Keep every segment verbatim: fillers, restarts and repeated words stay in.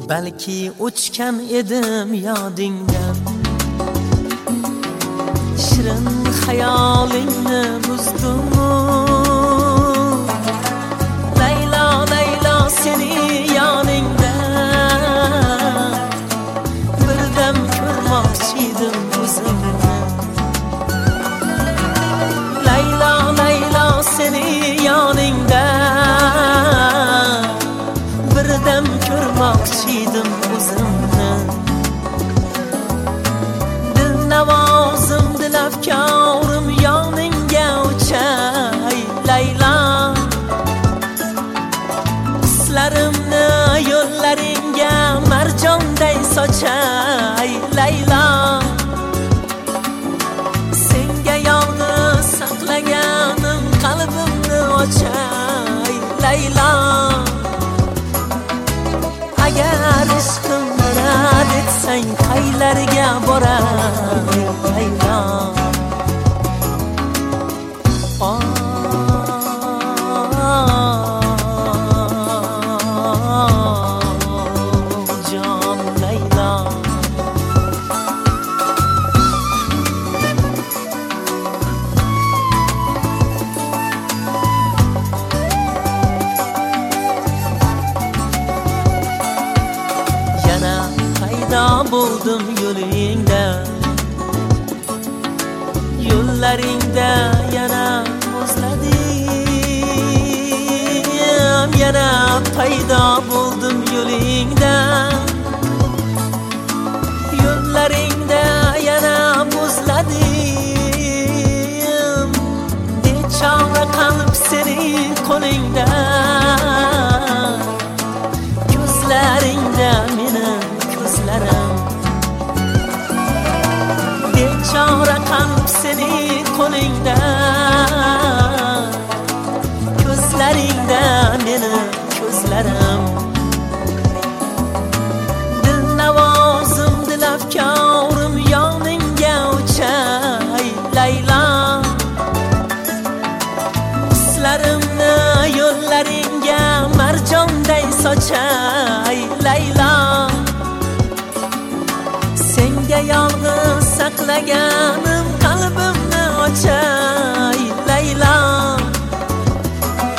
balki o'chgan edim yodingdan. Shirin xayolingni buzdim-u, Laylo Laylo seni yoningda birdam ko'rmoqchi edim o'zimni. Laylo Laylo seni yoningda birdam ko'rmoqchi edim o'zimni. Dilnavozim dilafkorim yoningga uchay Laylo, hislarimni yo'llaringga marjonday sochay Laylo. Senga yolg'iz saqlaganim qalbimni ochay Laylo. Agar ishqimni rad etsang qaylarga boray Laylo. Jon Laylo, yana paydo bo'ldim yo'lingda, yo'llaringda yana o'zladim. Yana paydo bo'ldim yo'lingda, yo'llaringda yana o'zladim. Bechora qalb sening qo'lingda, ko'zlaringda mening ko'zlarim. Bechora qalb sening qo'lingda, ko'zlaringda mening ko'zlarim. Dilnavozim dilafkorim yoningga uchay Laylo, hislarimni yo'llaringga marjonday sochay Laylo. Senga yolg'iz saqlaganim qalbimni ochay Laylo.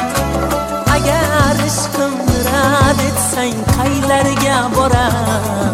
Agar ishqimni rad etsang qaylarga boray